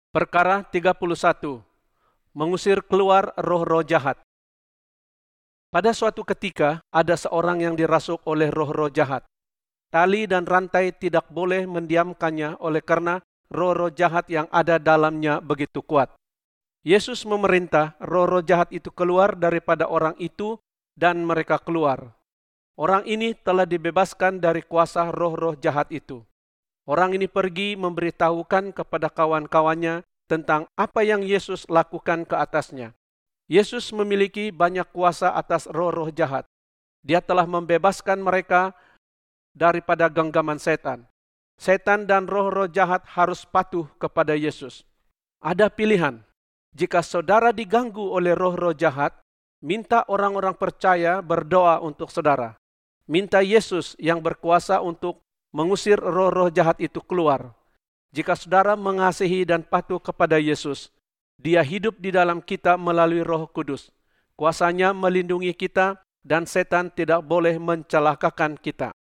Perkara 31. Mengusir keluar roh-roh jahat. Pada suatu ketika, ada seorang yang dirasuk oleh roh-roh jahat. Tali dan rantai tidak boleh mendiamkannya oleh karena roh-roh jahat yang ada dalamnya begitu kuat. Yesus memerintah roh-roh jahat itu keluar daripada orang itu dan mereka keluar. Orang ini telah dibebaskan dari kuasa roh-roh jahat itu. Orang ini pergi memberitahukan kepada kawan-kawannya tentang apa yang Yesus lakukan ke atasnya. Yesus memiliki banyak kuasa atas roh-roh jahat. Dia telah membebaskan mereka daripada genggaman setan. Setan dan roh-roh jahat harus patuh kepada Yesus. Ada pilihan. Jika saudara diganggu oleh roh-roh jahat, minta orang-orang percaya berdoa untuk saudara. Minta Yesus yang berkuasa untuk mengusir roh-roh jahat itu keluar. Jika saudara mengasihi dan patuh kepada Yesus, Dia hidup di dalam kita melalui Roh Kudus. Kuasanya melindungi kita dan setan tidak boleh mencelakakan kita.